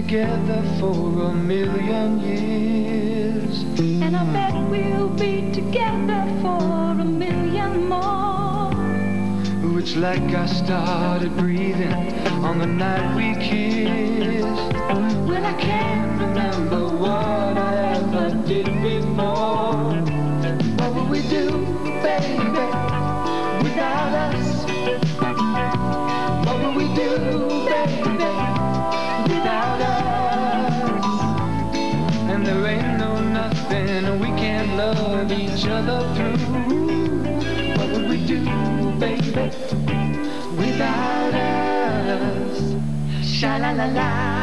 together for a million years. And I bet we'll be together for a million more. It's like I started breathing on the night we kissed. When I can't remember what I ever did before. What would we do, baby, without us? What would we do, baby, without us? And there ain't no nothing we can't love each other through. What would we do, baby, without us? Sha-la-la-la.